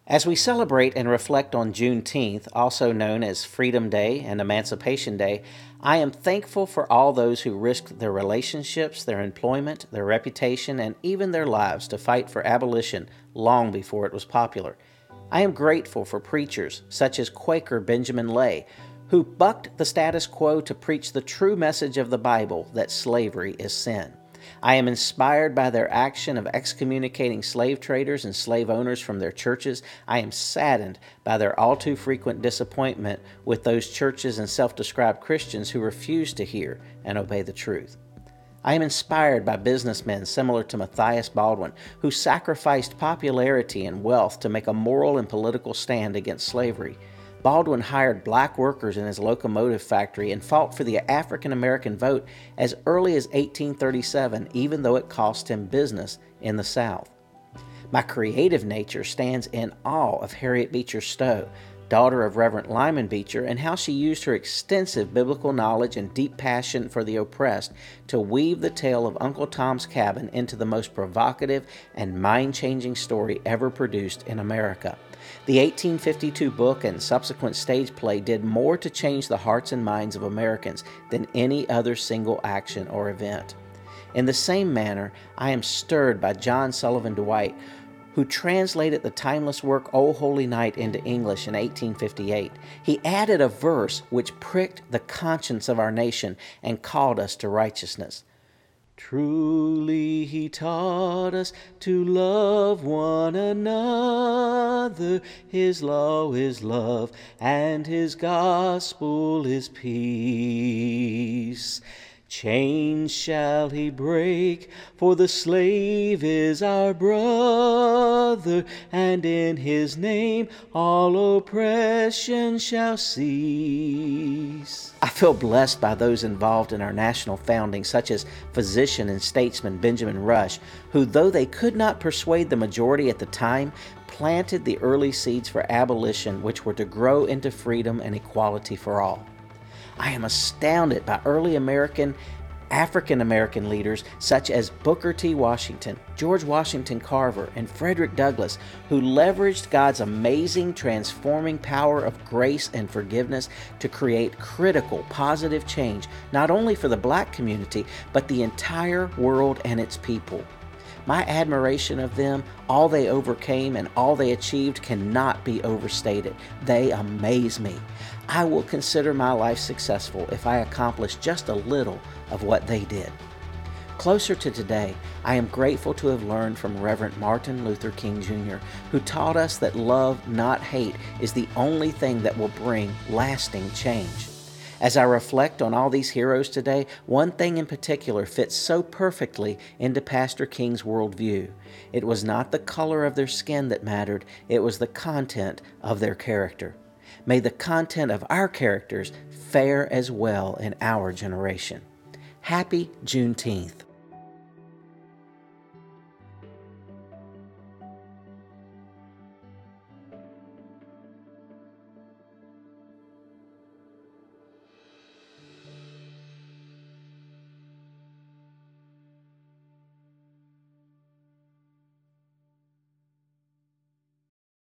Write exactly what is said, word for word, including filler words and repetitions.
As we celebrate and reflect on Juneteenth, also known as Freedom Day and Emancipation Day, I am thankful for all those who risked their relationships, their employment, their reputation, and even their lives to fight for abolition long before it was popular. I am grateful for preachers such as Quaker Benjamin Lay, who bucked the status quo to preach the true message of the Bible that slavery is sin. I am inspired by their action of excommunicating slave traders and slave owners from their churches. I am saddened by their all too frequent disappointment with those churches and self-described Christians who refuse to hear and obey the truth. I am inspired by businessmen similar to Matthias Baldwin, who sacrificed popularity and wealth to make a moral and political stand against slavery. Baldwin hired black workers in his locomotive factory and fought for the African American vote as early as eighteen thirty-seven, even though it cost him business in the South. My creative nature stands in awe of Harriet Beecher Stowe, daughter of Reverend Lyman Beecher, and how she used her extensive biblical knowledge and deep passion for the oppressed to weave the tale of Uncle Tom's Cabin into the most provocative and mind-changing story ever produced in America. The eighteen fifty-two book and subsequent stage play did more to change the hearts and minds of Americans than any other single action or event. In the same manner, I am stirred by John Sullivan Dwight, who translated the timeless work O Holy Night into English in eighteen fifty-eight. He added a verse which pricked the conscience of our nation and called us to righteousness. Truly he taught us to love one another. His law is love, and his gospel is peace. Chains shall he break, for the slave is our brother, and in his name all oppression shall cease. I feel blessed by those involved in our national founding, such as physician and statesman Benjamin Rush, who, though they could not persuade the majority at the time, planted the early seeds for abolition, which were to grow into freedom and equality for all. I am astounded by early American, African American leaders such as Booker T. Washington, George Washington Carver, and Frederick Douglass, who leveraged God's amazing transforming power of grace and forgiveness to create critical, positive change, not only for the black community, but the entire world and its people. My admiration of them, all they overcame, and all they achieved cannot be overstated. They amaze me. I will consider my life successful if I accomplish just a little of what they did. Closer to today, I am grateful to have learned from Reverend Martin Luther King Junior, who taught us that love, not hate, is the only thing that will bring lasting change. As I reflect on all these heroes today, one thing in particular fits so perfectly into Pastor King's worldview. It was not the color of their skin that mattered, it was the content of their character. May the content of our characters fare as well in our generation. Happy Juneteenth.